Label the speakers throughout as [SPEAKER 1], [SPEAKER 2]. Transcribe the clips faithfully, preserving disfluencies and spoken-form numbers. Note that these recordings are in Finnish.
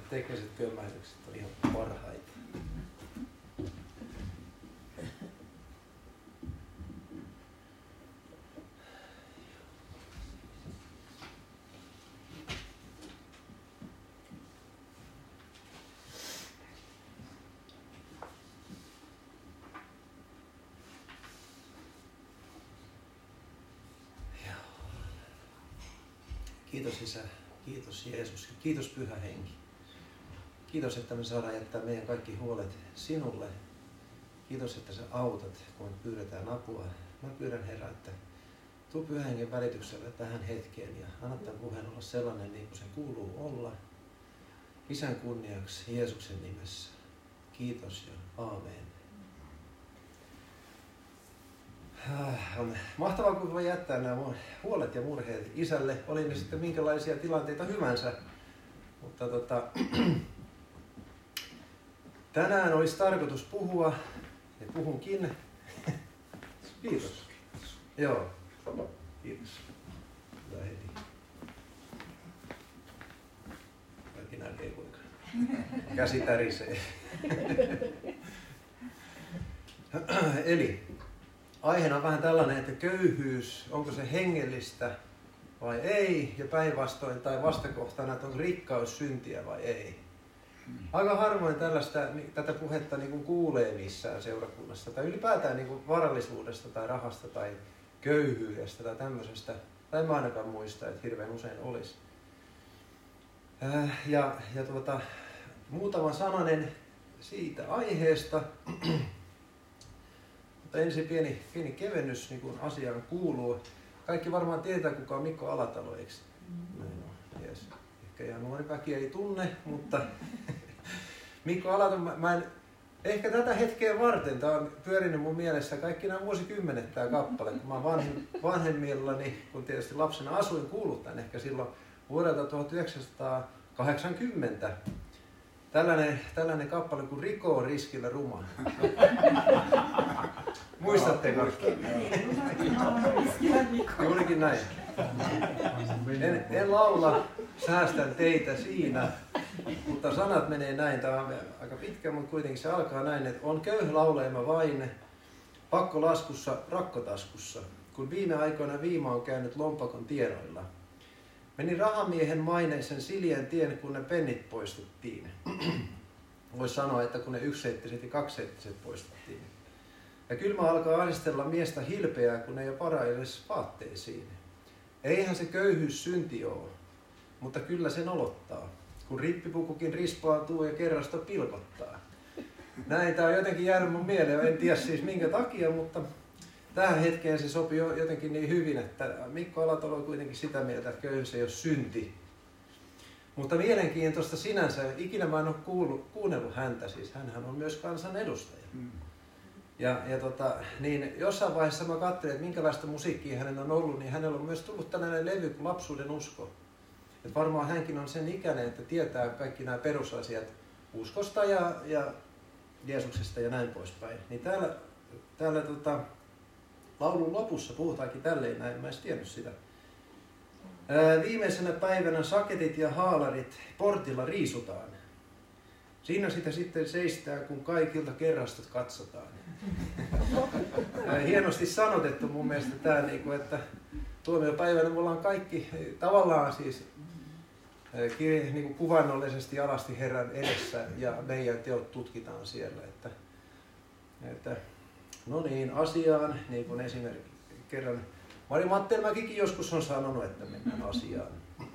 [SPEAKER 1] tekniset kömmähdykset on ihan parhaita. Kiitos Isä, kiitos Jeesus, kiitos Pyhä Henki. Kiitos, että me saadaan jättää meidän kaikki huolet sinulle. Kiitos, että sä autat, kun me pyydetään apua. Mä pyydän Herra, että tuu Pyhän Hengen välityksellä tähän hetkeen ja anna tämän puheen olla sellainen niin kuin se kuuluu olla. Isän kunniaksi Jeesuksen nimessä. Kiitos ja aamen. On mahtavaa, kun voi jättää nämä huolet ja murheet Isälle, oli ne sitten minkälaisia tilanteita hyvänsä. Mutta tota, tänään olisi tarkoitus puhua, ja puhunkin. Kiitos. Joo, kiitos. Hyvä heti. Kaikki näkee kuinka. Käsi tärisee. Eli aiheena on vähän tällainen, että köyhyys, onko se hengellistä vai ei, ja päinvastoin tai vastakohtana, että onko rikkaus syntiä vai ei. Aika harvoin tällaista, tätä puhetta niin kuin kuulee missään seurakunnassa, tai ylipäätään niin kuin varallisuudesta tai rahasta tai köyhyydestä tai tämmöisestä, tai mä ainakaan muista, että hirveän usein olisi. Ja, ja tuota, muutama sananen siitä aiheesta. Mutta ensin pieni, pieni kevennys, niin kuin asiaan kuuluu. Kaikki varmaan tietää, kuka on Mikko Alatalo, eikö? Mm. Yes. Ehkä ihan nuori väki ei tunne, mutta Mikko Alatalo, mä, mä en, ehkä tätä hetkeä varten, tämä on pyörinyt mun mielessä kaikki nämä vuosikymmenet tämä kappale. Kun mä vanhem, vanhemmillani, kun tietysti lapsena asuin, kuullut tämän ehkä silloin vuodelta tuhatyhdeksänsataakahdeksankymmentä. Tällainen, tällainen kappale kuin Riko on riskillä ruma. Muistatteko? Juurikin näin. En, en laula, säästän teitä siinä, mutta sanat menee näin. Tämä on aika pitkä, mutta kuitenkin se alkaa näin, että on köyhä lauleema vain, pakko laskussa, rakkotaskussa, kun viime aikoina viima on käynyt lompakon tiedoilla. Meni rahamiehen maineisen siljän tien, kun ne pennit poistettiin. Voisi sanoa, että kun ne yksiseittiset ja kaksiseittiset poistettiin. Ja kylmä alkaa ahdistella miestä hilpeää, kun ei ole varaa edes vaatteisiin. Eihän se köyhyys synti ole, mutta kyllä sen olottaa, kun rippipukukin rispaantuu ja kerrasta pilkottaa. Näin tämä on jotenkin jäänyt mun mieleen, en tiedä siis minkä takia, mutta tähän hetkeen se sopii jotenkin niin hyvin, että Mikko Alatalo on kuitenkin sitä mieltä, että köyhyys ei ole synti. Mutta mielenkiintoista sinänsä, ikinä mä en ole kuullut, kuunnellut häntä, siis hänhän on myös kansanedustaja. Mm. Ja, ja tota, niin jossain vaiheessa mä katselin, että minkälaista musiikkia hänellä on ollut, niin hänellä on myös tullut tällainen levy kuin Lapsuuden usko. Et varmaan hänkin on sen ikäinen, että tietää kaikki nämä perusasiat uskosta ja, ja Jeesuksesta ja näin poispäin. Niin täällä, täällä tota, laulun lopussa puhutaankin tälleen näin, mä en tiennyt sitä. Ää, viimeisenä päivänä saketit ja haalarit portilla riisutaan. Siinä sitä sitten seistään, kun kaikilta kerrastot katsotaan. Ää, hienosti sanotettu mun mielestä tämä, että tuomiopäivänä me ollaan kaikki tavallaan siis niin kuvannollisesti alasti Herran edessä ja meidän teot tutkitaan siellä. Että, että no niin, asiaan, niin kuin esimerkiksi kerran Mari Mattelmäkikin joskus on sanonut, että mennään asiaan.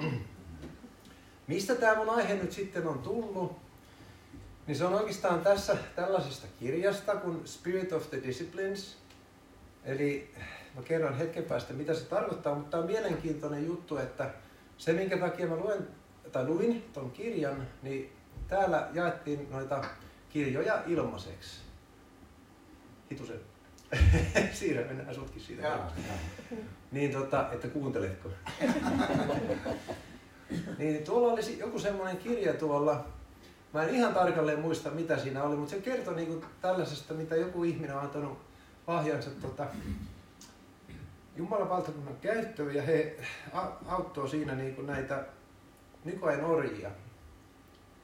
[SPEAKER 1] Mistä tämä mun aihe nyt sitten on tullut? Niin se on oikeastaan tässä tällaisesta kirjasta kuin Spirit of the Disciplines. Eli mä kerron hetken päästä mitä se tarkoittaa, mutta tämä on mielenkiintoinen juttu, että se minkä takia mä luen, tai luin ton kirjan, niin täällä jaettiin noita kirjoja ilmaiseksi. Hitusen. Siirrä, mennään sutkin siitä. Ja, ja. Niin tota, että kuunteletko? Niin tuolla oli joku semmoinen kirja tuolla. Mä en ihan tarkalleen muista mitä siinä oli, mutta se kertoi niinku tällaisesta, mitä joku ihminen on antanut lahjansa tota, Jumalan valtakunnan käyttöön ja he auttoi siinä niinku näitä nykyajan orjia.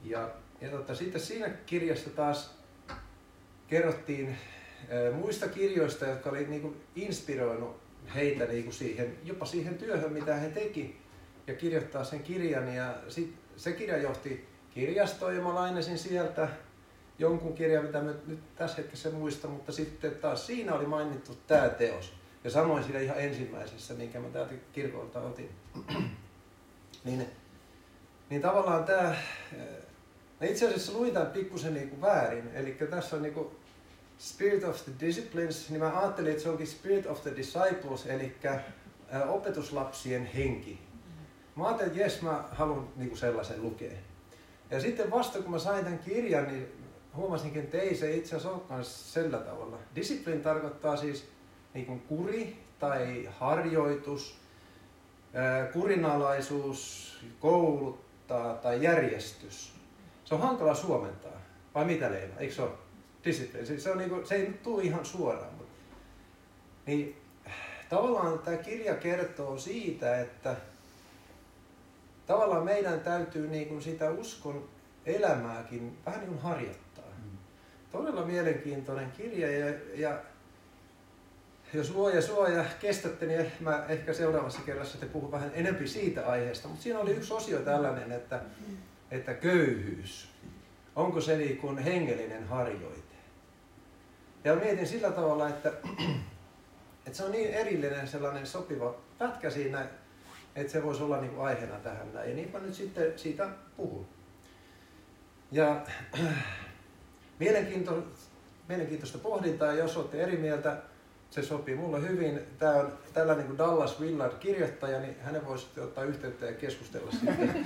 [SPEAKER 1] Ja, ja tota, sitten siinä kirjassa taas kerrottiin ää, muista kirjoista, jotka oli niinku inspiroinut heitä niinku siihen, jopa siihen työhön, mitä he teki, ja kirjoittaa sen kirjan. Ja sit se kirja johti kirjastoon, ja mä lainasin sieltä jonkun kirjan, mitä mä nyt tässä hetkessä muista, mutta sitten taas siinä oli mainittu tämä teos. Ja samoin siinä ihan ensimmäisessä, minkä mä täältä kirkolta otin. niin, niin tavallaan tämä, mä itse asiassa luin tämän pikkusen niin kuin väärin, eli tässä on niin kuin Spirit of the Disciplines, niin mä ajattelin, että se onkin Spirit of the Disciples, eli opetuslapsien henki. Mä ajattelin, että jes, mä haluan niin kuin sellaisen lukea. Ja sitten vasta kun mä sain tämän kirjan, niin huomasinkin, että ei se itse asiassa olekaan sillä tavalla. Discipline tarkoittaa siis niin kuin kuri tai harjoitus, kurinalaisuus, kouluttaa tai järjestys. Se on hankala suomentaa. Vai mitä, Leena? Eikö se ole? Discipline. Se, on niin kuin, se ei tule ihan suoraan. Mutta. Niin, tavallaan tämä kirja kertoo siitä, että tavallaan meidän täytyy niin kuin sitä uskon elämääkin vähän niin kuin harjoittaa. Mm. Todella mielenkiintoinen kirja ja, ja jos luoja suoja kestätte, niin mä ehkä seuraavassa kerrassa te puhun vähän enemmän siitä aiheesta. Mutta siinä oli yksi osio tällainen, että, että köyhyys, onko se niin kuin hengellinen harjoite? Ja mietin sillä tavalla, että, että se on niin erillinen sellainen sopiva pätkä siinä, että se voisi olla niin kuin aiheena tähän. Ja niinpä nyt sitten siitä puhun. Ja mielenkiinto, mielenkiintoista pohdintaa, jos olette eri mieltä, se sopii mulle hyvin. Tämä on tällainen kuin Dallas Willard kirjoittaja, niin hänen voisi ottaa yhteyttä ja keskustella sitten,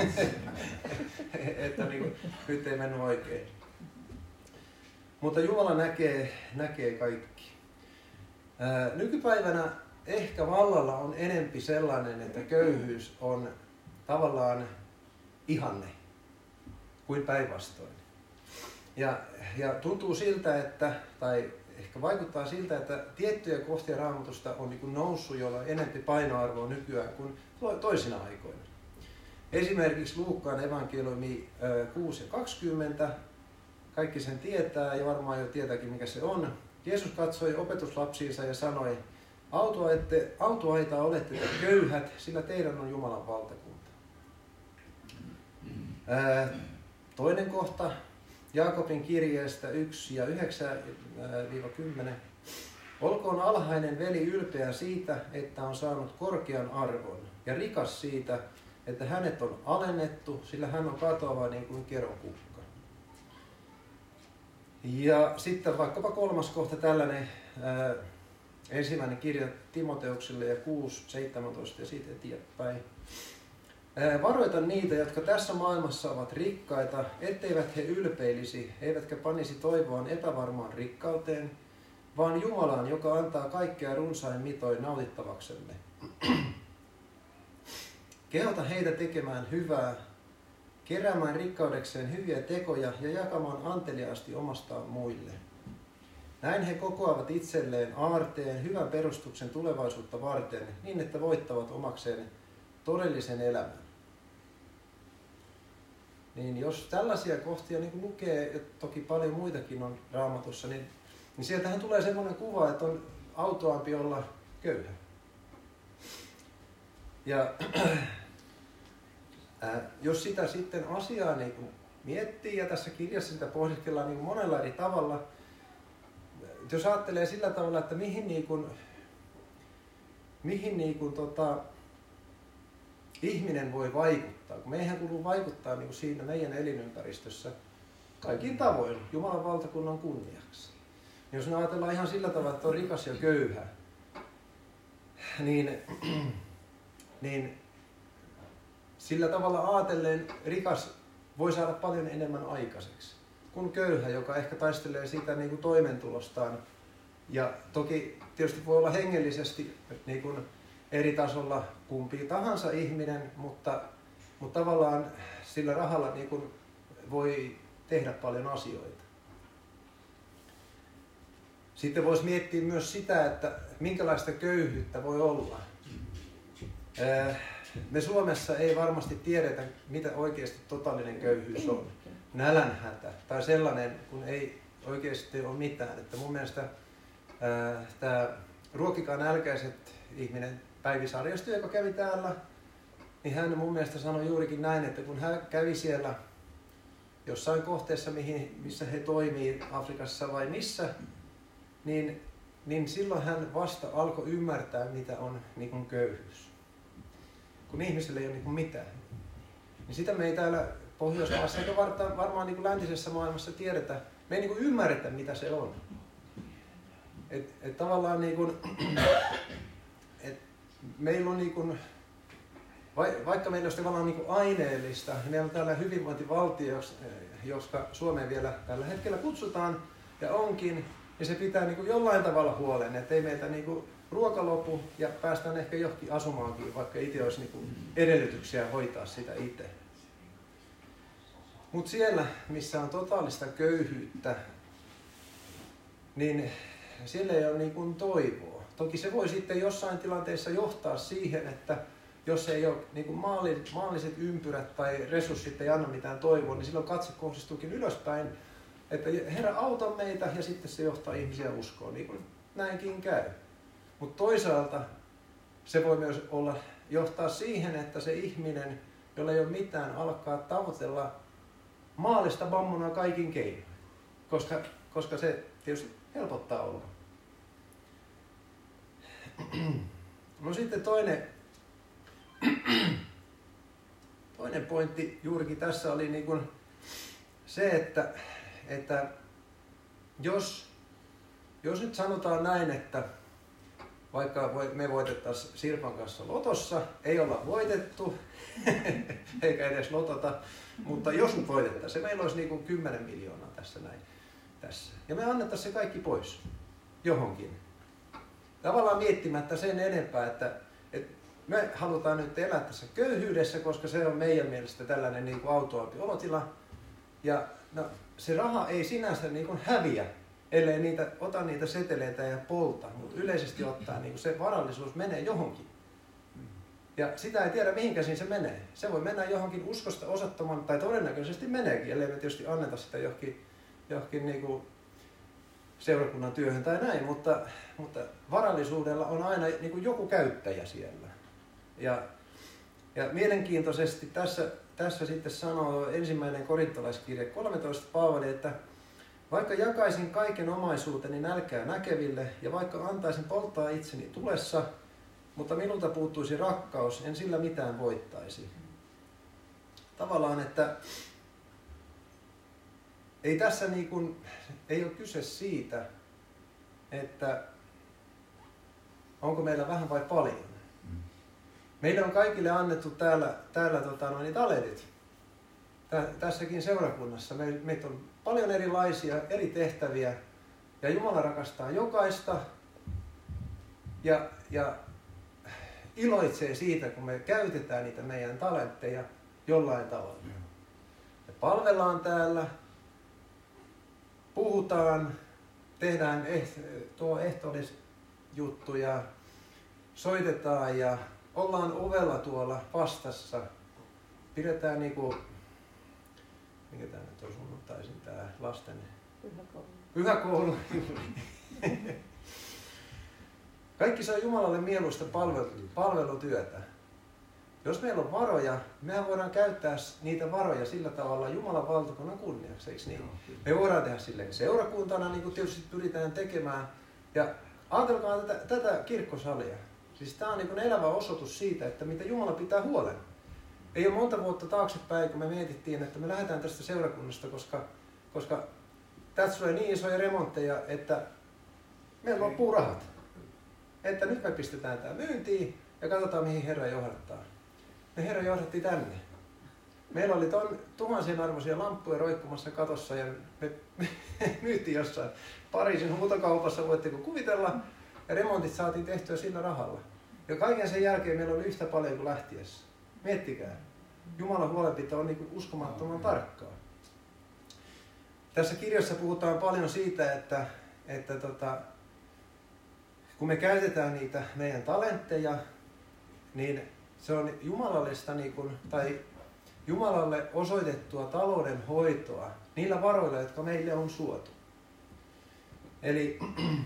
[SPEAKER 1] että niin kuin, nyt ei mennyt oikein. Mutta Jumala näkee, näkee kaikki. Ää, nykypäivänä ehkä vallalla on enempi sellainen, että köyhyys on tavallaan ihanne kuin päinvastoin. Ja, ja tuntuu siltä, että, tai ehkä vaikuttaa siltä, että tiettyjä kohtia Raamatusta on niin kuin noussut, joilla on enempi painoarvoa nykyään kuin toisina aikoina. Esimerkiksi Luukkaan evankeliumi kuusi ja kaksikymmentä, kaikki sen tietää ja varmaan jo tietääkin mikä se on. Jeesus katsoi opetuslapsiinsa ja sanoi, autuaita olette te köyhät, sillä teidän on Jumalan valtakunta. Ää, toinen kohta, Jaakobin kirjeestä yksi ja yhdeksän kymmenen. Olkoon alhainen veli ylpeä siitä, että on saanut korkean arvon, ja rikas siitä, että hänet on alennettu, sillä hän on katoava niin kuin kerokukka. Ja sitten vaikkapa kolmas kohta tällainen, ää, ensimmäinen kirja Timoteukselle ja kuusi seitsemäntoista ja siitä eteenpäin. Varoita niitä, jotka tässä maailmassa ovat rikkaita, etteivät he ylpeilisi, eivätkä panisi toivoaan epävarmaan rikkauteen, vaan Jumalaan, joka antaa kaikkea runsain mitoin nautittavaksemme. Kehota heitä tekemään hyvää, keräämään rikkaudekseen hyviä tekoja ja jakamaan anteliaasti omastaan muille. Näin he kokoavat itselleen aarteen, hyvän perustuksen tulevaisuutta varten, niin että voittavat omakseen todellisen elämän. Niin jos tällaisia kohtia niin lukee, ja toki paljon muitakin on Raamatussa, niin, niin sieltähän tulee semmoinen kuva, että on autuaampi olla köyhä. Ja äh, jos sitä sitten asiaa niin miettii, ja tässä kirjassa sitä pohdiskellaan niin monella eri tavalla, jos ajattelee sillä tavalla, että mihin, niin kuin, mihin niin kuin, tota, ihminen voi vaikuttaa, kun meihän kuuluu vaikuttaa niin kuin siinä meidän elinympäristössä kaikin tavoin Jumalan valtakunnan kunniaksi. Jos me ajatellaan ihan sillä tavalla, että on rikas ja köyhä, niin, niin sillä tavalla ajatellen rikas voi saada paljon enemmän aikaiseksi kuin köyhä, joka ehkä taistelee siitä niin kuin toimeentulostaan. Ja toki tietysti voi olla hengellisesti niin kuin eri tasolla kumpi tahansa ihminen, mutta, mutta tavallaan sillä rahalla niin kuin voi tehdä paljon asioita. Sitten voisi miettiä myös sitä, että minkälaista köyhyyttä voi olla. me Suomessa ei varmasti tiedetä, mitä oikeasti totaalinen köyhyys on. Nälänhätä tai sellainen, kun ei oikeasti ole mitään. Että mun mielestä tämä Ruokikaa nälkäiset ihminen Päivi-sarjasta, joka kävi täällä, niin hän mun mielestä sanoi juurikin näin, että kun hän kävi siellä jossain kohteessa, mihin, missä he toimii, Afrikassa vai missä, niin, niin silloin hän vasta alkoi ymmärtää, mitä on niin kuin köyhyys. Kun ihmisellä ei ole niin kuin mitään. Niin sitä me ei täällä Pohjoismaassa eikä varmaan niin kuin läntisessä maailmassa tiedetä. Me ei niin kuin ymmärretä, mitä se on. Et, et tavallaan niin kuin, et meillä on niin kuin, vaikka meillä olisi tavallaan niin kuin aineellista, niin meillä on täällä hyvinvointivaltio, joska Suomeen vielä tällä hetkellä kutsutaan ja onkin, ja se pitää niin kuin jollain tavalla huolen, että ei meiltä niin kuin ruoka lopu ja päästään ehkä johonkin asumaankin, vaikka itse olisi niin kuin edellytyksiä hoitaa sitä itse. Mutta siellä, missä on totaalista köyhyyttä, niin siellä ei ole niin kuin toivoa. Toki se voi sitten jossain tilanteessa johtaa siihen, että jos ei ole niin kuin maalliset ympyrät tai resurssit ei anna mitään toivoa, niin silloin katse kohdistuukin ylöspäin, että Herra auta meitä, ja sitten se johtaa ihmisiä uskoon, niin kuin näinkin käy. Mutta toisaalta se voi myös olla, johtaa siihen, että se ihminen, jolla ei ole mitään, alkaa tavoitella maallista mammonaa kaikin keinoin, koska, koska se tietysti helpottaa oloa. No sitten toinen, toinen pointti juurikin tässä oli niin kuin se, että, että jos, jos nyt sanotaan näin, että vaikka me voitettaisiin Sirpan kanssa lotossa, ei olla voitettu, eikä edes lotota, mutta jos nyt voitettaisiin, meillä olisi niin kuin kymmenen miljoonaa tässä näin. Tässä. Ja me annettaisiin se kaikki pois johonkin. Tavallaan miettimättä sen enempää, että, että me halutaan nyt elää tässä köyhyydessä, koska se on meidän mielestä tällainen niin kuin autoampi olotila. Ja no, se raha ei sinänsä niin kuin häviä, ellei niitä, ota niitä seteleitä ja polta, mutta yleisesti ottaen niin kuin se varallisuus menee johonkin. Ja sitä ei tiedä mihin käsin se menee. Se voi mennä johonkin uskosta osoittamaan, tai todennäköisesti meneekin, ellei me tietysti anneta sitä johonkin, johonkin niin kuin seurakunnan työhön tai näin, mutta, mutta varallisuudella on aina niin kuin joku käyttäjä siellä. Ja, ja mielenkiintoisesti tässä, tässä sitten sanoo ensimmäinen korintolaiskirje kolmetoista Paavali, että vaikka jakaisin kaiken omaisuuteni nälkää näkeville ja vaikka antaisin polttaa itseni tulessa, mutta minulta puuttuisi rakkaus, en sillä mitään voittaisi. Tavallaan, että ei tässä niin kuin, ei ole kyse siitä, että onko meillä vähän vai paljon. Meille on kaikille annettu täällä, täällä tota, noin, talentit. Tässäkin seurakunnassa Me, meitä on paljon erilaisia, eri tehtäviä, ja Jumala rakastaa jokaista ja, ja iloitsee siitä, kun me käytetään niitä meidän talentteja jollain tavalla. Me palvellaan täällä, puhutaan, tehdään eh, tuo ehtoollisjuttuja, soitetaan ja ollaan ovella tuolla vastassa. Pidetään niinku, mikä tää nyt on sunnuntaisin tää lasten?
[SPEAKER 2] Pyhäkoulu.
[SPEAKER 1] Pyhäkoulu. Kaikki se on Jumalalle mieluista palvelutyötä. Jos meillä on varoja, mehän voidaan käyttää niitä varoja sillä tavalla Jumalan valtakunnan kunniaksi, eikö niin? Me voidaan tehdä silleen seurakuntana, niin kuin tietysti pyritään tekemään. Ja ajatelkaa tätä, tätä kirkkosalia. Siis tämä on niin kuin elävä osoitus siitä, että mitä Jumala pitää huolen. Ei ole monta vuotta taaksepäin, kun me mietittiin, että me lähdetään tästä seurakunnasta, koska, koska tästä tulee niin isoja remontteja, että meillä loppuu rahat. Että nyt me pistetään tämä myyntiin ja katsotaan, mihin Herra johdattaa. Me Herra johdatti tänne. Meillä oli ton tuhansien arvoisia lamppuja roikkumassa katossa ja me, me myytiin jossain Pariisin huutokaupassa, voitteko kuvitella, ja remontit saatiin tehtyä sillä rahalla. Ja kaiken sen jälkeen meillä oli yhtä paljon kuin lähtiessä. Miettikää. Jumalan huolenpito on niin kuin uskomattoman tarkkaa. Tässä kirjassa puhutaan paljon siitä, että, että tota, kun me käytetään niitä meidän talentteja, niin se on jumalallista niin kuin, tai Jumalalle osoitettua taloudenhoitoa niillä varoilla, jotka meille on suotu. Eli,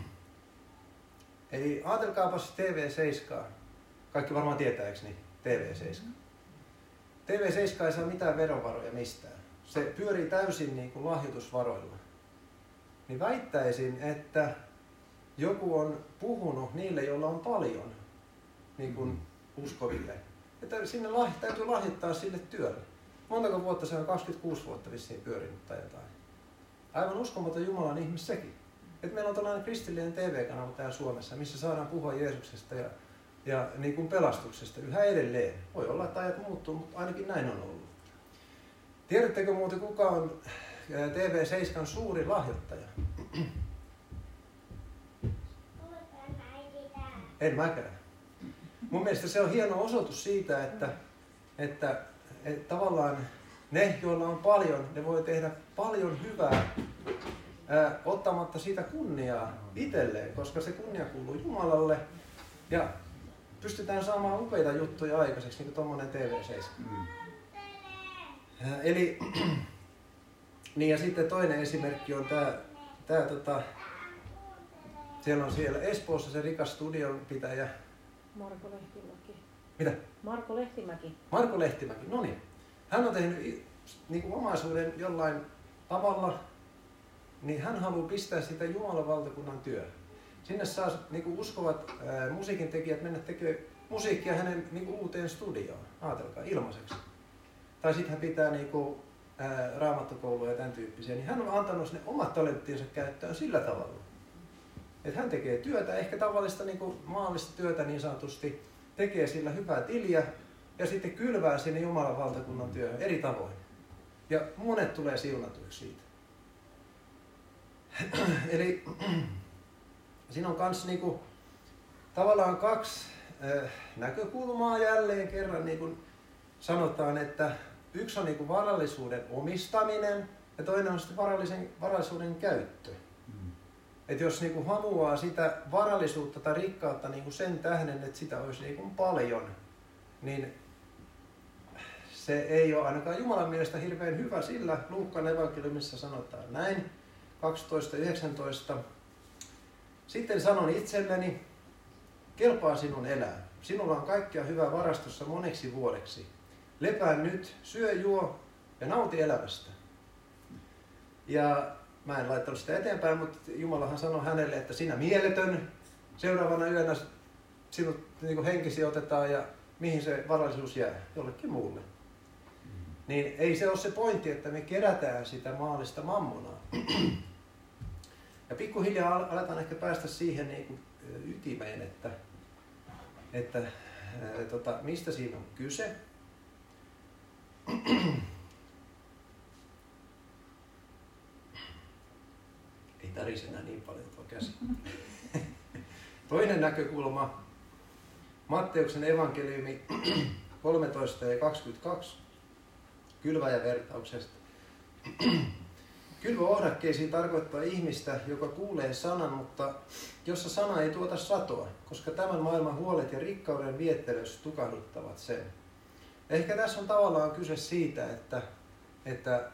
[SPEAKER 1] eli ajatelkaapas T V seitsemän. Kaikki varmaan tietää, eikö niin? T V seitsemän. T V seitsemän ei saa mitään verovaroja mistään. Se pyörii täysin niin kuin lahjoitusvaroilla. Niin väittäisin, että joku on puhunut niille, joilla on paljon niin kuin uskoville. Että sinne lah, täytyy lahjoittaa sille työlle. Montako vuotta se on? kaksikymmentäkuusi vuotta vissiin pyörinyt tai jotain. Aivan uskomaton Jumalan ihmis sekin. Et meillä on tällainen kristillinen T V-kanava täällä Suomessa, missä saadaan puhua Jeesuksesta ja, ja niin kuin pelastuksesta yhä edelleen. Voi olla, että ajat muuttuu, mutta ainakin näin on ollut. Tiedättekö muuten, kuka on T V seitsemän suuri lahjoittaja? En mäkään. Mun mielestä se on hieno osoitus siitä, että, että, että tavallaan ne, joilla on paljon, ne voi tehdä paljon hyvää ää, ottamatta siitä kunniaa itselleen, koska se kunnia kuuluu Jumalalle ja pystytään saamaan upeita juttuja aikaiseksi, niin kuin tommonen T V seitsemän. Mm. Ää, eli, niin ja sitten toinen esimerkki on tää, tää tota, siellä on siellä Espoossa se rikas studionpitäjä.
[SPEAKER 2] Marko Lehtimäki.
[SPEAKER 1] Mitä?
[SPEAKER 2] Marko Lehtimäki.
[SPEAKER 1] Marko Lehtimäki, no niin. Hän on tehnyt niin kuin omaisuuden jollain tavalla, niin hän haluaa pistää sitä Jumalan valtakunnan työhön. Sinne saa niin kuin uskovat ää, musiikin tekijät mennä tekemään musiikkia hänen niin kuin uuteen studioon. Ajatelkaa, ilmaiseksi. Tai sitten hän pitää niin kuin, ää, raamattokouluja ja tämän tyyppisiä. Niin hän on antanut ne omat talenttinsa käyttöön sillä tavalla. Että hän tekee työtä, ehkä tavallista niin kuin maallista työtä niin sanotusti, tekee sillä hyvää tiliä ja sitten kylvää sinne Jumalan valtakunnan työhön eri tavoin. Ja monet tulee siunatuiksi siitä. Eli siinä on kans niinku, tavallaan kaksi äh, näkökulmaa jälleen kerran. Niin sanotaan, että yksi on niinku varallisuuden omistaminen ja toinen on sitten varallisen, varallisuuden käyttö. Että jos niinku haluaa sitä varallisuutta tai rikkautta niinku sen tähden, että sitä olisi niinku paljon, niin se ei ole ainakaan Jumalan mielestä hirveän hyvä, sillä Luukkaan evankeliumissa sanotaan näin, kaksitoista yhdeksäntoista. Sitten sanon itselleni, kelpaa sinun elää. Sinulla on kaikkea hyvää varastossa moneksi vuodeksi. Lepää nyt, syö, juo ja nauti elämästä. Ja mä en laittanut sitä eteenpäin, mutta Jumalahan sanoi hänelle, että sinä mieletön, seuraavana yönä sinut niin henkisi otetaan ja mihin se varallisuus jää? Jollekin muulle. Mm. Niin ei se ole se pointti, että me kerätään sitä maallista mammonaa. Ja pikkuhiljaa aletaan ehkä päästä siihen niin kuin ytimeen, että, että ää, tota, mistä siinä on kyse. Ei tarvitse enää niin paljon tuo käsi. Toinen näkökulma, Matteuksen evankeliumi kolmetoista ja kaksikymmentäkaksi, kylväjävertauksesta. Kylvöohdakkeisiin tarkoittaa ihmistä, joka kuulee sanan, mutta jossa sana ei tuota satoa, koska tämän maailman huolet ja rikkauden viettelys tukahduttavat sen. Ehkä tässä on tavallaan kyse siitä, että, että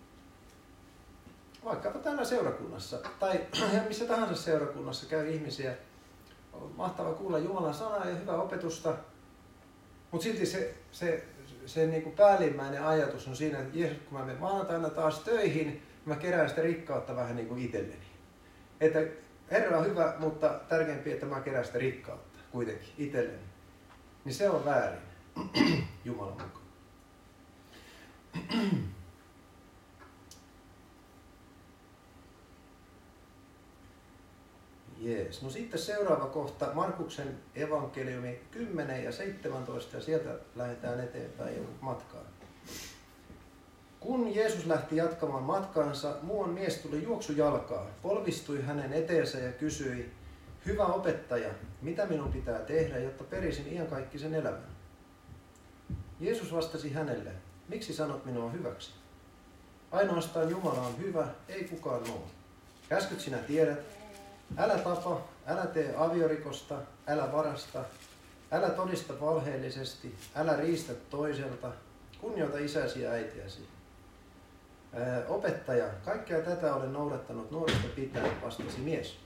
[SPEAKER 1] vaikkapa täällä seurakunnassa tai missä tahansa seurakunnassa käy ihmisiä, on mahtava kuulla Jumalan sanaa ja hyvää opetusta, mutta silti se, se, se niin kuin päällimmäinen ajatus on siinä, että Jeesus, kun mä menen maanantaina taas töihin, mä kerään sitä rikkautta vähän niin kuin itselleni. Että Herra on hyvä, mutta tärkeämpi, että mä kerään sitä rikkautta kuitenkin itselleni. Niin se on väärin Jumalan mukaan. Jees. No sitten seuraava kohta, Markuksen evankeliumi kymmenen ja seitsemäntoista, ja sieltä lähdetään eteenpäin jo matkaan. Kun Jeesus lähti jatkamaan matkaansa, muuan mies tuli juoksujalkaa, polvistui hänen eteensä ja kysyi, hyvä opettaja, mitä minun pitää tehdä, jotta perisin iankaikkisen elämän? Jeesus vastasi hänelle, miksi sanot minua hyväksi? Ainoastaan Jumala on hyvä, ei kukaan muu. Käskyt sinä tiedät, älä tapa, älä tee aviorikosta, älä varasta, älä todista valheellisesti, älä riistä toiselta, kunnioita isäsi ja äitiäsi. Ää, opettaja, kaikkea tätä olen noudattanut nuoresta pitäen, vastasi mies.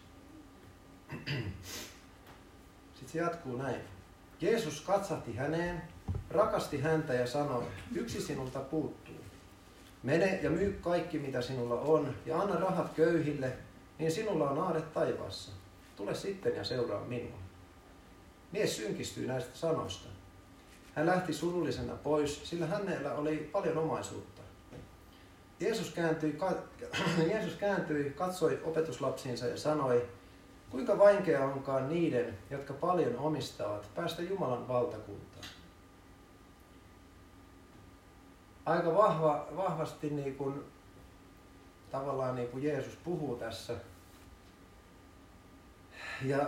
[SPEAKER 1] Sitten se jatkuu näin. Jeesus katsahti häneen, rakasti häntä ja sanoi, yksi sinulta puuttuu. Mene ja myy kaikki mitä sinulla on ja anna rahat köyhille, niin sinulla on aarre taivaassa. Tule sitten ja seuraa minua. Mies synkistyi näistä sanoista. Hän lähti surullisena pois, sillä hänellä oli paljon omaisuutta. Jeesus kääntyi, Jeesus kääntyi, katsoi opetuslapsiinsa ja sanoi, kuinka vaikea onkaan niiden, jotka paljon omistavat, päästä Jumalan valtakuntaan. Aika vahva, vahvasti niin kuin, tavallaan niin kuin Jeesus puhuu tässä. Ja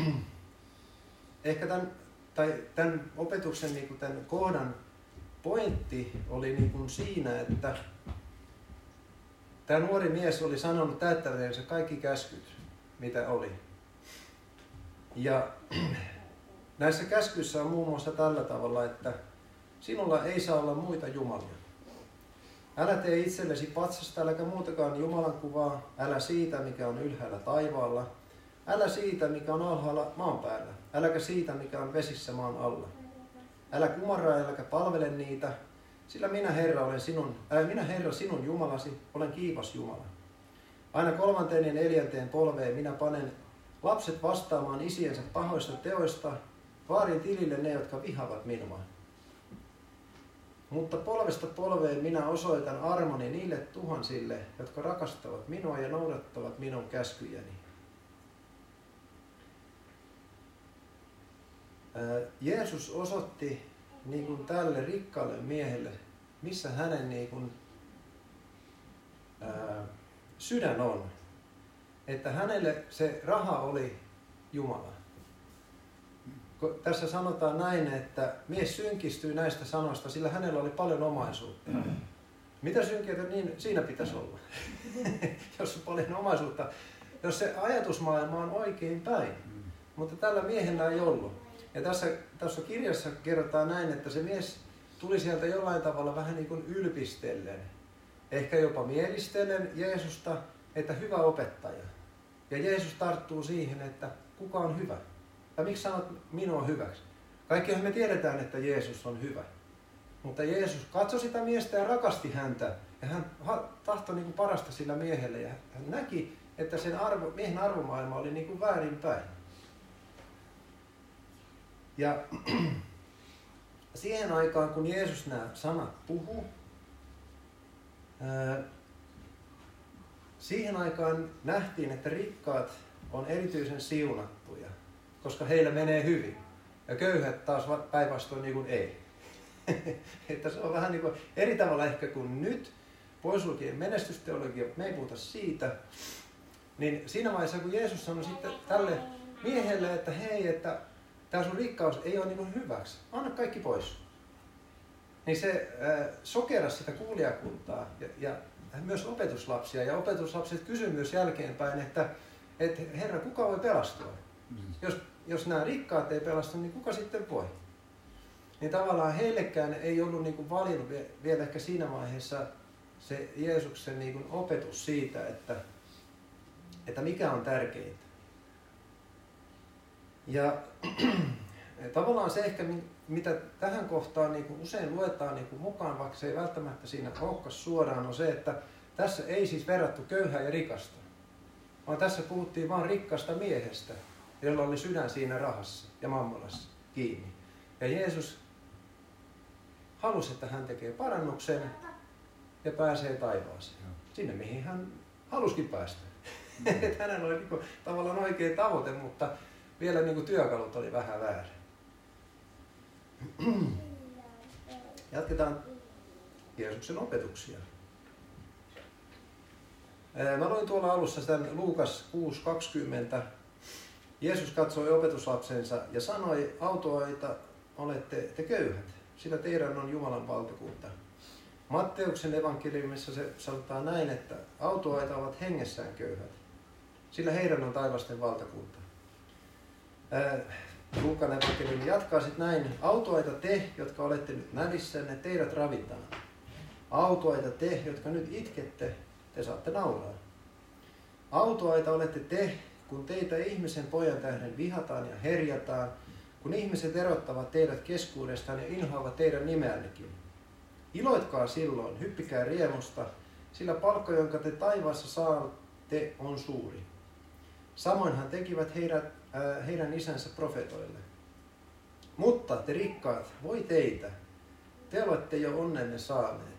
[SPEAKER 1] ehkä tämän, tai tämän opetuksen niin kuin tämän kohdan pointti oli niin kuin siinä, että tämä nuori mies oli sanonut täyttäneensä kaikki käskyt, mitä oli. Ja näissä käskyissä on muun muassa tällä tavalla, että sinulla ei saa olla muita jumalia. Älä tee itsellesi patsasta, äläkä muutakaan Jumalan kuvaa, älä siitä, mikä on ylhäällä taivaalla, älä siitä, mikä on alhaalla maan päällä, äläkä siitä, mikä on vesissä maan alla. Älä kumarra, äläkä palvele niitä, sillä minä Herra, olen sinun, äh, minä Herra sinun Jumalasi, olen kiivas Jumala. Aina kolmanteen ja neljänteen polveen minä panen lapset vastaamaan isiensä pahoista teoista, vaarin tilille ne, jotka vihavat minua. Mutta polvesta polveen minä osoitan armoni niille tuhansille, jotka rakastavat minua ja noudattavat minun käskyjäni. Jeesus osoitti niin kuin tälle rikkaalle miehelle, missä hänen niin kuin, ää, sydän on. Että hänelle se raha oli Jumala. Tässä sanotaan näin, että mies synkistyi näistä sanoista, sillä hänellä oli paljon omaisuutta. Mitä synkiötä niin siinä pitäisi olla? Jos on paljon omaisuutta, jos se ajatusmaailma on oikein päin. Mutta tällä miehellä ei ollut. Ja tässä, tässä kirjassa kerrotaan näin, että se mies tuli sieltä jollain tavalla vähän niin kuin ylpistellen. Ehkä jopa mielistellen Jeesusta, että hyvä opettaja. Ja Jeesus tarttuu siihen, että kuka on hyvä. Ja miksi sanot minua hyväksi? Kaikkihan me tiedetään, että Jeesus on hyvä. Mutta Jeesus katsoi sitä miestä ja rakasti häntä. Ja hän tahtoi niin kuin parasta sillä miehelle. Ja hän näki, että sen arvo, miehen arvomaailma oli niin kuin väärinpäin. Ja siihen aikaan, kun Jeesus nämä sanat puhui, siihen aikaan nähtiin, että rikkaat on erityisen siunattuja, koska heillä menee hyvin. Ja köyhät taas päinvastoin niin kuin ei. Että se on vähän niin kuin eri tavalla ehkä kuin nyt, pois lukien menestysteologia, me ei puhuta siitä. Niin siinä vaiheessa, kun Jeesus sanoi sitten tälle miehelle, että hei, että tämä sun rikkaus ei ole niin kuin hyväksi, anna kaikki pois. Niin se äh, sokerasi sitä kuulijakuntaa ja, ja myös opetuslapsia. Ja opetuslapset kysyivät myös jälkeenpäin, että, että Herra, kuka voi pelastua? Mm. Jos, jos nämä rikkaat ei pelastu, niin kuka sitten voi? Niin tavallaan heillekään ei ollut niin kuin valinnut vielä ehkä siinä vaiheessa se Jeesuksen niin kuin opetus siitä, että, että mikä on tärkeintä. Ja tavallaan se ehkä, mitä tähän kohtaan niin kuin usein luetaan niin kuin mukaan, vaikka se ei välttämättä siinä olekaan suoraan, on se, että tässä ei siis verrattu köyhää ja rikasta, vaan tässä puhuttiin vain rikkaasta miehestä, jolla oli sydän siinä rahassa ja mammonassa kiinni. Ja Jeesus halusi, että hän tekee parannuksen ja pääsee taivaaseen. Sinne, mihin hän halusikin päästä. Että hänellä oli niin kuin tavallaan oikea tavoite, mutta vielä niin kuin työkalut oli vähän väärin. Jatketaan Jeesuksen opetuksia. Mä luin tuolla alussa tämän Luukas kuusi kaksikymmentä. Jeesus katsoi opetuslapsensa ja sanoi, autoita olette te köyhät, sillä teidän on Jumalan valtakunta. Matteuksen evankeliumissa se sanotaan näin, että autoita ovat hengessään köyhät, sillä heidän on taivasten valtakunta. Luukan evankeliumi jatkaa sitten näin. Autuaita te, jotka olette nyt nälissänne, teidät ravitaan. Autuaita te, jotka nyt itkette, te saatte nauraa. Autuaita olette te, kun teitä ihmisen pojan tähden vihataan ja herjataan, kun ihmiset erottavat teidät keskuudestaan ja inhoavat teidän nimeännekin. Iloitkaa silloin, hyppikää riemusta, sillä palkka, jonka te taivaassa saatte, on suuri. Samoinhan tekivät heidät, äh, heidän isänsä profetoille. Mutta te rikkaat, voi teitä, te olette jo onnenne saaneet.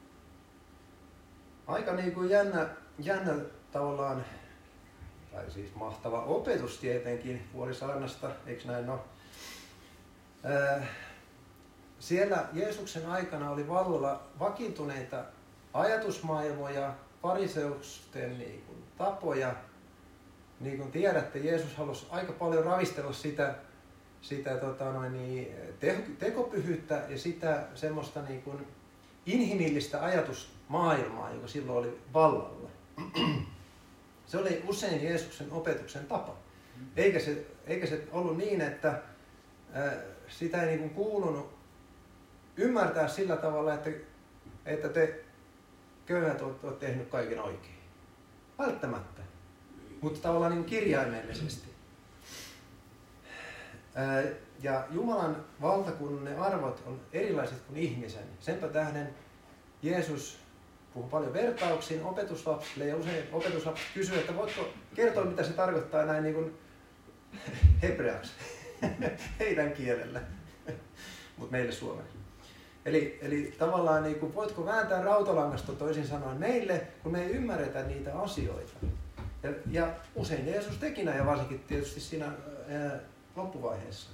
[SPEAKER 1] Aika niin kuin jännä, jännä tavallaan, tai siis mahtava opetus tietenkin Vuorisaarnasta, eikö näin ole? Äh, siellä Jeesuksen aikana oli vallalla vakiintuneita ajatusmaailmoja, fariseusten niin kuin tapoja. Niin kuin tiedätte, Jeesus halusi aika paljon ravistella sitä, sitä tota noin, niin, tekopyhyyttä ja sitä semmoista niin kuin inhimillistä ajatusmaailmaa, joka silloin oli vallalla. Se oli usein Jeesuksen opetuksen tapa. Eikä se, eikä se ollut niin, että äh, sitä ei niin kuin kuulunut ymmärtää sillä tavalla, että, että te köyhät olette tehnyt kaiken oikein. Välttämättä. Mutta tavallaan niin kirjaimellisesti. Ää, ja Jumalan valtakunnan arvot on erilaiset kuin ihmisen. Senpä tähden Jeesus puhuu paljon vertauksiin opetuslapsille ja usein opetuslapset kysyvät, että voitko kertoa, mitä se tarkoittaa näin niin kuin hebreaksi, heidän kielellä, mutta meille suomeksi. Eli, eli tavallaan niin kuin, voitko vääntää rautalangasta toisin sanoen meille, kun me ei ymmärretä niitä asioita. Ja, ja usein Jeesus teki näin, ja varsinkin tietysti siinä ää, loppuvaiheessa.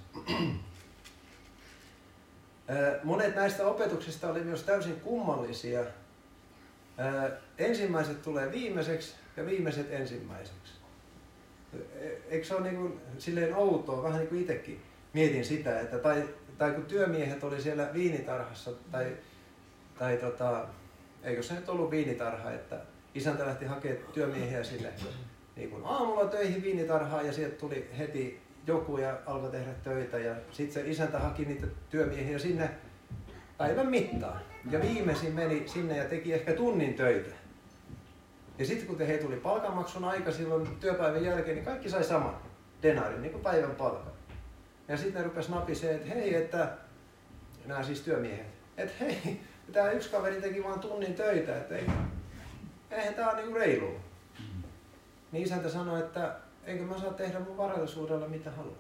[SPEAKER 1] Ää, monet näistä opetuksista oli myös täysin kummallisia. Ää, ensimmäiset tulee viimeiseksi ja viimeiset ensimmäiseksi. Eikö se ole niin kuin, silleen outoa, vähän niin kuin itsekin mietin sitä, että tai, tai kun työmiehet oli siellä viinitarhassa, tai, tai tota, eikö se nyt ollut viinitarha, että isäntä lähti hakemaan työmiehiä sinne niin kuin aamulla töihin viinitarhaan ja sieltä tuli heti joku ja alkoi tehdä töitä ja sitten se isäntä haki niitä työmiehiä sinne päivän mittaan. Ja viimeisin meni sinne ja teki ehkä tunnin töitä. Ja sitten kun he tuli palkanmaksun aika silloin työpäivän jälkeen, niin kaikki sai saman denaarin, niin kuin päivän palkan. Ja sitten ne rupesi napisee, että hei, että nämä siis työmiehet, että hei, tämä yksi kaveri teki vain tunnin töitä, että ei, eihän tämä ole niin reilua. Niin isäntä sanoi, että eikö mä saa tehdä mun varallisuudella mitä haluan.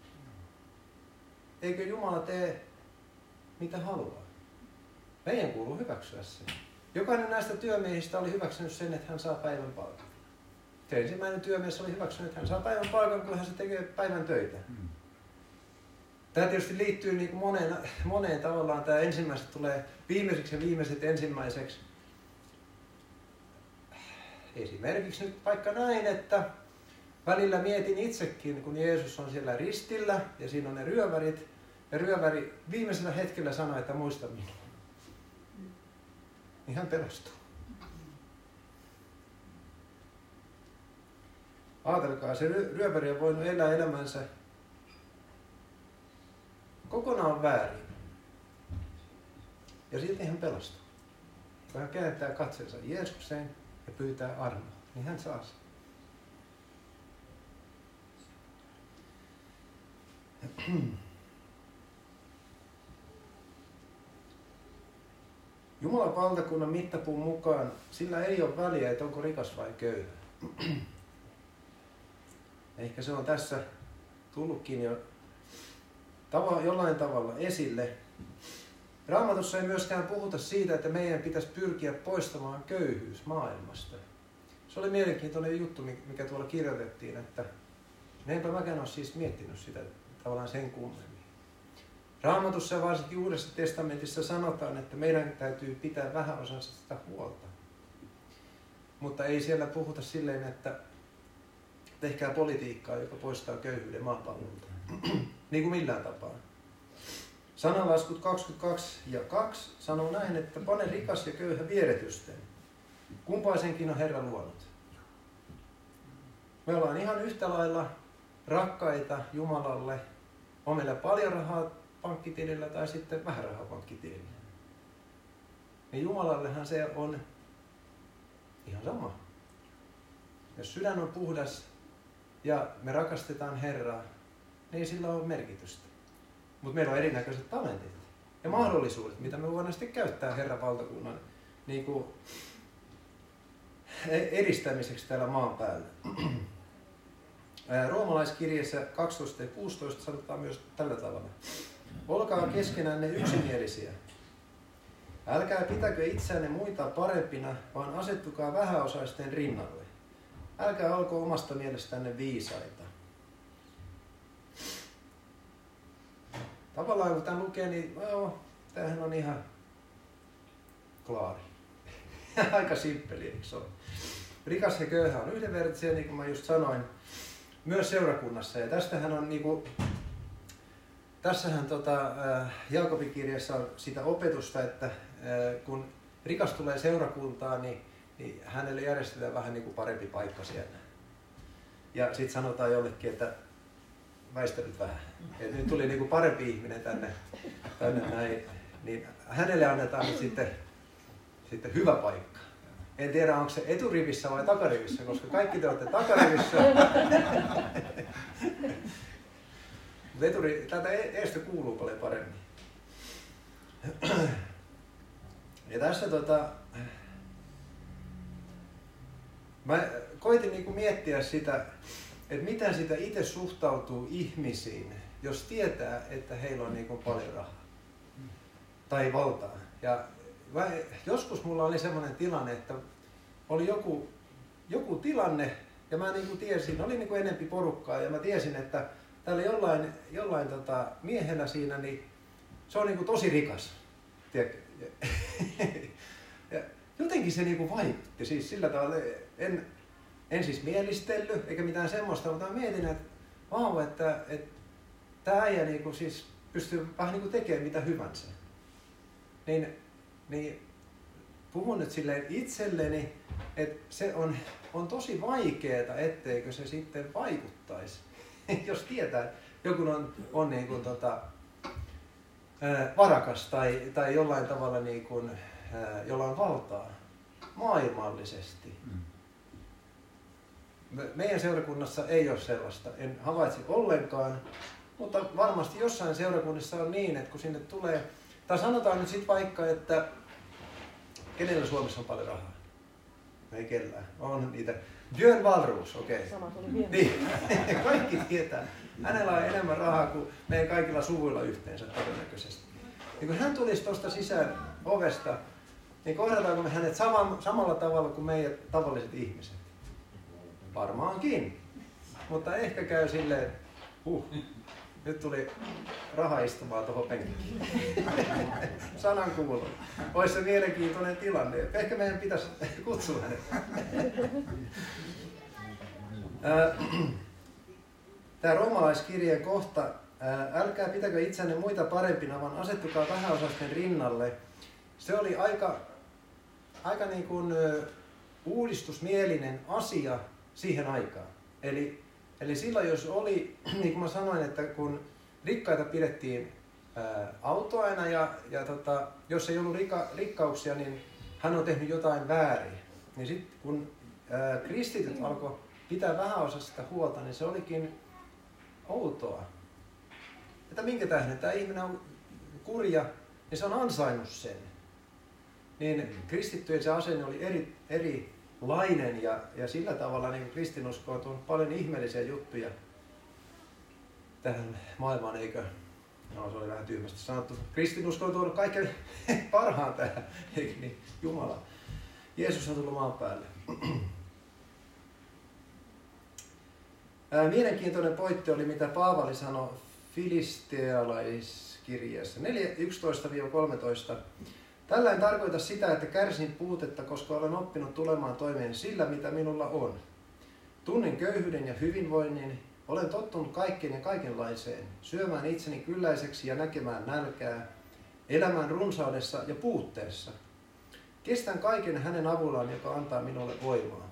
[SPEAKER 1] Eikö Jumala tee mitä haluaa? Meidän kuuluu hyväksyä se. Jokainen näistä työmiehistä oli hyväksynyt sen, että hän saa päivän palkan. Se ensimmäinen työmies oli hyväksynyt, että hän saa päivän palkan, kun hän se tekee päivän töitä. Tämä tietysti liittyy niin kuin moneen, moneen tavallaan. Tämä ensimmäiset tulee viimeiseksi ja viimeiset ensimmäiseksi. Esimerkiksi nyt vaikka näin, että välillä mietin itsekin, kun Jeesus on siellä ristillä ja siinä on ne ryövärit. Ja ryöväri viimeisellä hetkellä sanoi, että muista minua. Niin hän pelastuu. Ajatelkaa, se ryöväri on voinut elää elämänsä kokonaan väärin. Ja silti hän pelastuu. Kun hän kääntää katseensa Jeesukseen ja pyytää armoa, niin hän saa sen. Jumalan valtakunnan mittapuun mukaan sillä ei ole väliä, että onko rikas vai köyhä. Ehkä se on tässä tullutkin jo tava, jollain tavalla esille. Raamatussa ei myöskään puhuta siitä, että meidän pitäisi pyrkiä poistamaan köyhyys maailmasta. Se oli mielenkiintoinen juttu, mikä tuolla kirjoitettiin, että enpä mäkään ole siis miettinyt sitä tavallaan sen kummemmin. Raamatussa ja varsinkin Uudessa testamentissa sanotaan, että meidän täytyy pitää vähäosaisesta huolta. Mutta ei siellä puhuta silleen, että tehkää politiikkaa, joka poistaa köyhyyden maapallolta. Niin kuin millään tapaa. Sananlaskut kaksikymmentäkaksi ja kaksi sanoo näin, että pane rikas ja köyhä vieretysten. Kumpaisenkin on Herra luonut. Me ollaan ihan yhtä lailla rakkaita Jumalalle on meillä paljon rahaa pankkitilillä tai sitten vähän rahaa pankkitilillä. Niin Jumalallehan se on ihan sama. Jos sydän on puhdas ja me rakastetaan Herraa, niin sillä on merkitystä. Mutta meillä on erinäköiset talentit ja mahdollisuudet, mitä me voidaan sitten käyttää Herran valtakunnan niin kuin edistämiseksi täällä maan päällä. Roomalaiskirjeessä kaksitoista ja kuusitoista sanotaan myös tällä tavalla. Olkaa keskenänne yksimielisiä. Älkää pitäkö itseänne muita parempina, vaan asettukaa vähäosaisten rinnalle. Älkää olko omasta mielestänne viisaita. Tavallaan kun tämän lukee, niin joo, tämähän on ihan klaari. Aika simppeli, eikö se ole? Rikas ja köyhä on yhdenvertaisia, niin kuin mä just sanoin, myös seurakunnassa. Ja tästähän on niinku, tässähän tota, äh, Jaakobin kirjassa on sitä opetusta, että äh, kun rikas tulee seurakuntaan, niin, niin hänelle järjestetään vähän niinku parempi paikka siellä. Ja sitten sanotaan jollekin, että väistä nyt vähän. Et nyt tuli niinku parempi ihminen tänne, tänne näin. Niin hänelle annetaan nyt sitten, sitten hyvä paikka. En tiedä, onko se eturivissä vai takarivissä, koska kaikki te olette takarivissä. Mutta eturi, täältä eestä kuuluu paljon paremmin. Ja tässä tota, mä koitin niinku miettiä sitä, että miten sitä itse suhtautuu ihmisiin, jos tietää, että heillä on niinku paljon rahaa tai valtaa. Ja mä, joskus mulla oli semmoinen tilanne, että oli joku, joku tilanne ja mä niinku tiesin, oli niinku enempi porukkaa ja mä tiesin, että tällä jollain, jollain tota, miehenä siinä, niin se on niinku tosi rikas. Ja jotenkin se niinku vaikutti siis sillä tavalla, en, en siis mielistellyt eikä mitään semmoista, mutta mä mietin, että vau, että, että tää äijä niinku siis pystyy vähän niinku tekemään mitä hyvänsä. Niin, niin puhun nyt silleen itselleni, että se on, on tosi vaikeeta, etteikö se sitten vaikuttaisi. Jos tietää, että joku on, on niin kuin tota, ää, varakas tai, tai jollain tavalla niin kuin, ää, jolla on valtaa maailmallisesti. Me, meidän seurakunnassa ei ole sellaista, en havaitse ollenkaan, mutta varmasti jossain seurakunnissa on niin, että kun sinne tulee, tai sanotaan nyt sitten vaikka, että kenellä Suomessa on paljon rahaa? Ei kellään. On niitä. Björn Wahlroos, okei. Okay.
[SPEAKER 2] Sama tuli vielä.
[SPEAKER 1] Niin. Kaikki tietää. Hänellä on enemmän rahaa kuin meidän kaikilla suvuilla yhteensä todennäköisesti. Ja kun hän tulisi tuosta sisään ovesta, niin kohdataanko me hänet sama, samalla tavalla kuin meidät tavalliset ihmiset? Varmaankin. Mutta ehkä käy silleen, huh, nyt tuli raha istumaan tuohon penkkiin. Sanan kuulun. Olisi se mielenkiintoinen tilanne. Ehkä meidän pitäisi kutsua hänet. Tämä roomalaiskirjeen kohta, älkää pitäkö itsenne muita parempina, vaan asettukaa vähäosaisten rinnalle. Se oli aika, aika niin kuin uudistusmielinen asia siihen aikaan. Eli Eli silloin jos oli, niin kuin mä sanoin, että kun rikkaita pidettiin ää, autoaina ja, ja tota, jos ei ollut rika, rikkauksia, niin hän on tehnyt jotain väärin. Niin sitten kun ää, kristityt alkoi pitää vähäosaisista huolta, niin se olikin outoa. Että minkä tähden tämä ihminen on kurja, niin se on ansainnut sen. Niin kristittyjen se asenne oli eri, eri lainen ja, ja sillä tavalla niin kristinusko on tuonut paljon ihmeellisiä juttuja tähän maailmaan, eikö? No, se oli vähän tyhmästi sanottu. Kristinusko on tuonut kaiken parhaan tähän, eikö niin? Jumala. Jeesus on tullut maan päälle. Ää, mielenkiintoinen pointti oli, mitä Paavali sanoi Filistealaiskirjeessä neljä yksitoista kolmetoista. Tällä en tarkoita sitä, että kärsin puutetta, koska olen oppinut tulemaan toimeen sillä, mitä minulla on. Tunnen köyhyyden ja hyvinvoinnin, olen tottunut kaikkeen ja kaikenlaiseen, syömään itseni kylläiseksi ja näkemään nälkää, elämään runsaudessa ja puutteessa. Kestän kaiken hänen avullaan, joka antaa minulle voimaa.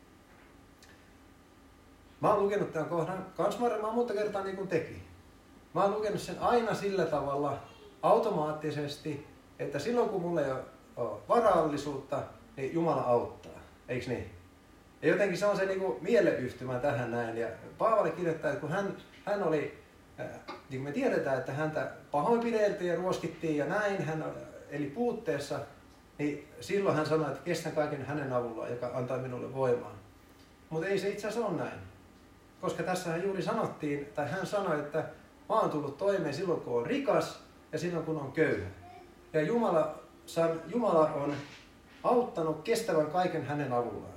[SPEAKER 1] Mä oon lukenut tämän kohdan kans mä monta kertaa niin kuin teki. mä oon lukenut sen aina sillä tavalla automaattisesti, että silloin kun mulla ei ole varallisuutta, niin Jumala auttaa. Eiks niin? Ja jotenkin se on se niinku mieleyhtymä tähän näin. Ja Paavali kirjoittaa, että kun hän, hän oli, äh, niin kuin me tiedetään, että häntä pahoinpideltiin ja ruoskittiin ja näin, hän eli puutteessa, niin silloin hän sanoi, että kestän kaiken hänen avullaan, joka antaa minulle voimaa. Mutta ei se itse asiassa ole näin. Koska tässähän juuri sanottiin, tai hän sanoi, että mä oon tullut toimeen silloin kun on rikas ja silloin kun on köyhä. Ja Jumala, Jumala on auttanut kestävän kaiken hänen avullaan.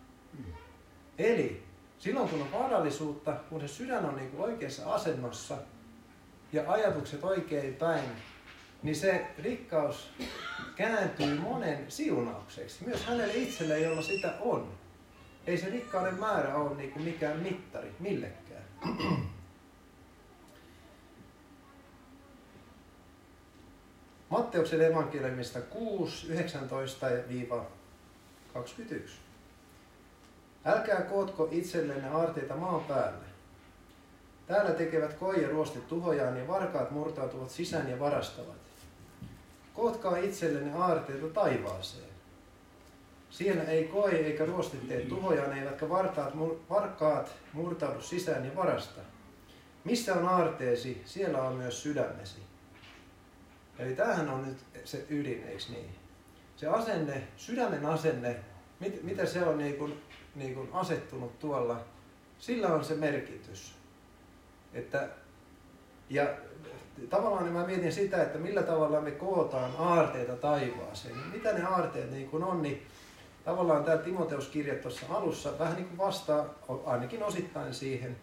[SPEAKER 1] Eli silloin kun on varallisuutta, kun se sydän on niin kuin oikeassa asennossa ja ajatukset oikein päin, niin se rikkaus kääntyy monen siunaukseksi. Myös hänelle itselleen, jolla sitä on. Ei se rikkauden määrä ole niin kuin mikään mittari millekään. Matteuksen evankeliumista kuusi, yhdeksäntoista kaksikymmentäyksi. Älkää kootko itsellenne aarteita maan päälle. Täällä tekevät koi ja ruostit tuhojaan ja varkaat murtautuvat sisään ja varastavat. Kootkaa itsellenne aarteita taivaaseen. Siellä ei koi eikä ruostit tee tuhojaan, eivätkä vartaat, varkaat murtaudu sisään ja varasta. Missä on aarteesi, siellä on myös sydämesi. Eli tämähän on nyt se ydin, eikö niin? Se asenne, sydämen asenne, mit, mitä se on niin kuin, niin kuin asettunut tuolla, sillä on se merkitys. Että, ja tavallaan mä mietin sitä, että millä tavalla me kootaan aarteita taivaaseen. Mitä ne aarteet niin kuin on, niin tavallaan tämä Timoteuskirja tuossa alussa vähän niin kuin vastaa ainakin osittain siihen.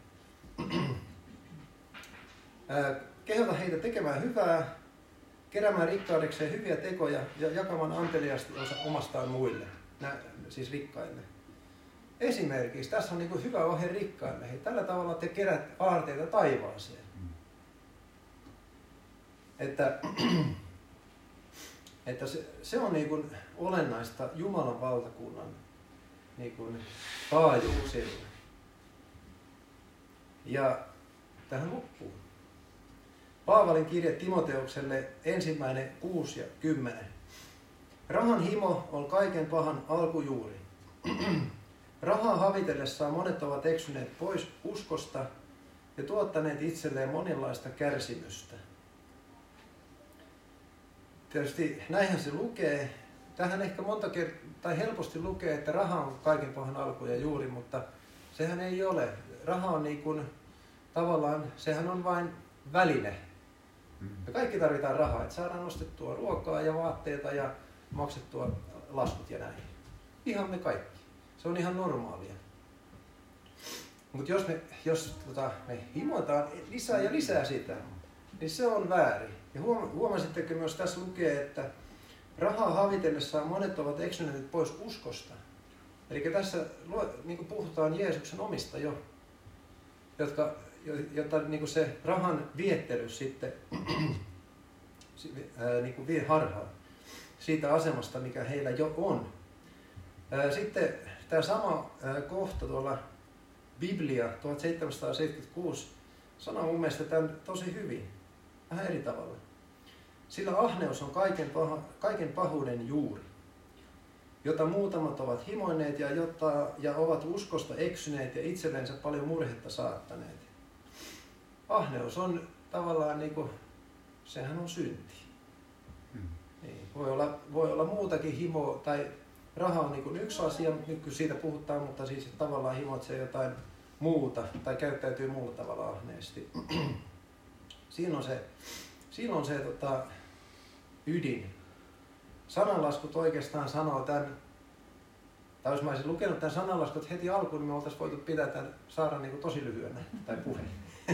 [SPEAKER 1] Kehota heitä tekemään hyvää, keräämään rikkaudekseen hyviä tekoja ja jakamaan anteliaasti osa omastaan muille, Nä, siis rikkaille. Esimerkiksi tässä on niin kuin hyvä ohje rikkaille. Hei, tällä tavalla te kerät aarteita taivaaseen. Että, että se, se on niin kuin olennaista Jumalan valtakunnan niin kuin taajuuksilla. Ja tähän loppuun. Paavalin kirje Timoteukselle ensimmäinen kuusi ja kymmenen. Rahan himo on kaiken pahan alkujuuri. Rahaa havitellessaan monet ovat eksyneet pois uskosta ja tuottaneet itselleen monenlaista kärsimystä. Tietysti näinhän se lukee. Tähän ehkä monta kertaa tai helposti lukee, että raha on kaiken pahan alku ja juuri, mutta sehän ei ole. Raha on niin kuin, tavallaan, sehän on vain väline. Me kaikki tarvitaan rahaa, että saadaan ostettua ruokaa ja vaatteita ja maksettua laskut ja näin. Ihan me kaikki. Se on ihan normaalia. Mutta jos, me, jos tota, me himotaan lisää ja lisää sitä, niin se on väärin. Ja huomasitteko myös tässä lukee, että rahaa havitellessaan monet ovat eksyneet pois uskosta. Eli tässä niin puhutaan Jeesuksen omista jo, jotka, jotta niin se rahan viettely sitten niin vie harhaan siitä asemasta, mikä heillä jo on. Sitten tämä sama kohta tuolla Biblia tuhatseitsemänsataaseitsemänkymmentäkuusi sanoo mun mielestä tämän tosi hyvin, vähän eri tavalla. Sillä ahneus on kaiken, paha, kaiken pahuuden juuri, jota muutamat ovat himoinneet ja, jota, ja ovat uskosta eksyneet ja itsellensä paljon murhetta saattaneet. Ahneus on tavallaan niin kuin, sehän on synti. Hmm. Niin, voi, olla, voi olla muutakin himoa tai raha on niin kuin yksi asia, nyt kun siitä puhutaan, mutta siis tavallaan himoitsee jotain muuta tai käyttäytyy muulla tavalla ahneesti. Siinä on se, siinä on se tota, ydin. Sananlaskut oikeastaan sanoo tämän, tai jos mä olisin lukenut tämän sananlaskut heti alkuun, niin me oltaisiin voitu pitää tämän saarnan niin kuin tosi lyhyenä, tai puheen.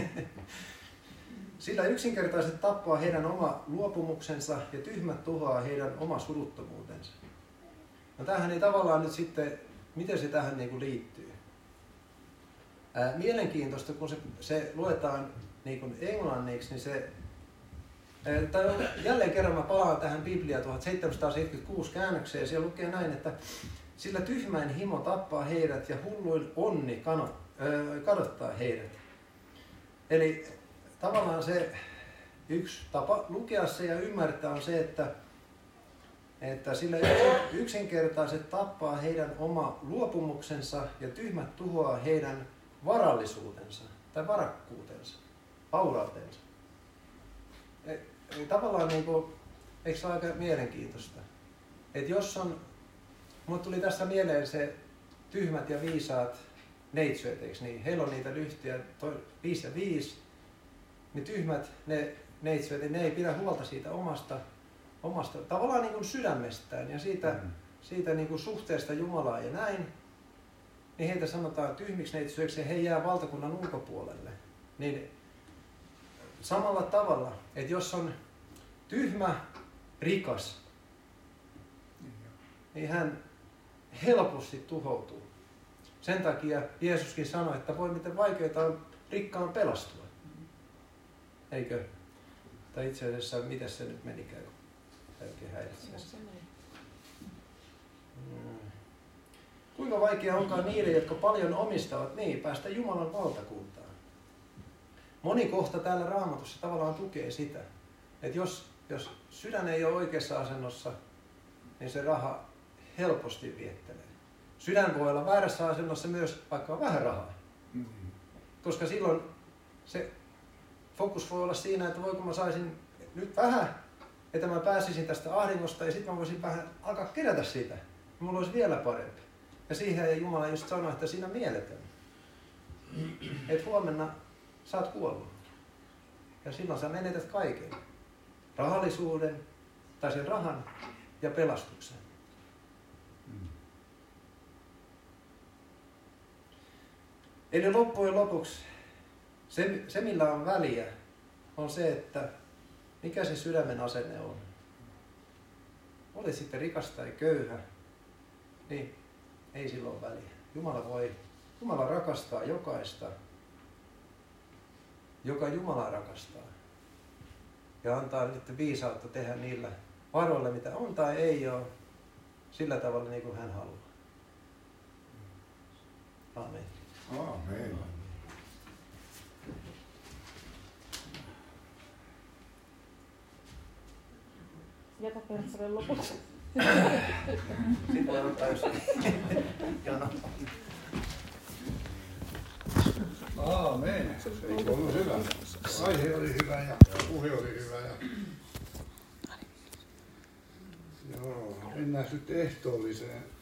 [SPEAKER 1] Sillä yksinkertaiset tappaa heidän oma luopumuksensa ja tyhmät tuhoaa heidän oma suruttomuutensa. No tämähän ei tavallaan nyt sitten, miten se tähän niin kuin liittyy. Ää, mielenkiintoista, kun se, se luetaan niin kuin englanniksi, niin se, ää, tai jälleen kerran mä palaan tähän Biblia tuhatseitsemänsataaseitsemänkymmentäkuusi käännökseen, ja siellä lukee näin, että sillä tyhmäin himo tappaa heidät ja hulluin onni kadottaa heidät. Eli tavallaan se yksi tapa lukea se ja ymmärtää on se, että, että sillä yksinkertaiset tappaa heidän oma luopumuksensa ja tyhmät tuhoaa heidän varallisuutensa tai varakkuutensa, vaurautensa. Tavallaan niin kuin, eikö se ole aika mielenkiintoista? Että jos on, mulle tuli tässä mieleen se tyhmät ja viisaat neitsyöt, eikö niin? Heillä on niitä lyhtyjä viisi ja viisi, niin tyhmät ne neitsyöt, ne ei pidä huolta siitä omasta, omasta tavallaan niin kuin sydämestään ja siitä, mm. siitä niin kuin suhteesta Jumalaan ja näin, niin heitä sanotaan tyhmiksi neitsyöiksi ja he jää valtakunnan ulkopuolelle. Niin samalla tavalla, että jos on tyhmä, rikas, niin hän helposti tuhoutuu. Sen takia Jeesuskin sanoi, että voi miten vaikeaa on rikkaan pelastua. Eikö? Tai itse asiassa, miten se nyt menikään? Oikein häiritsee. Hmm. Kuinka vaikea onkaan niille, jotka paljon omistavat, niin päästä Jumalan valtakuntaan? Moni kohta täällä Raamatussa tavallaan tukee sitä, että jos, jos sydän ei ole oikeassa asennossa, niin se raha helposti viettelee. Sydän voi olla väärässä asennossa myös, vaikka on vähän rahaa. Mm-hmm. Koska silloin se fokus voi olla siinä, että voiko mä saisin nyt vähän, että mä pääsisin tästä ahdingosta ja sitten mä voisin vähän alkaa kerätä siitä. Mulla olisi vielä parempi. Ja siihen Jumala just sanoi, että siinä mieletön. Että huomenna sä oot kuollut. Ja silloin sä menetät kaiken. Rahallisuuden, tai sen rahan ja pelastuksen. Mm. Eli loppujen lopuksi se, se, millä on väliä, on se, että mikä se sydämen asenne on. Oli sitten rikas tai köyhä, niin ei silloin väliä. Jumala voi, Jumala rakastaa jokaista, joka Jumala rakastaa. Ja antaa nyt viisautta tehdä niillä varoilla, mitä on tai ei ole, sillä tavalla niin kuin hän haluaa. Amen.
[SPEAKER 3] Amen.
[SPEAKER 2] Jätä Pertsalle lopuksi.
[SPEAKER 1] Sitten voi ottaa jos jano.
[SPEAKER 3] Aamen. Eikö ollut hyvä? Aihe oli hyvä ja puhe oli hyvä. Ja... Joo, mennään nyt ehtoolliseen.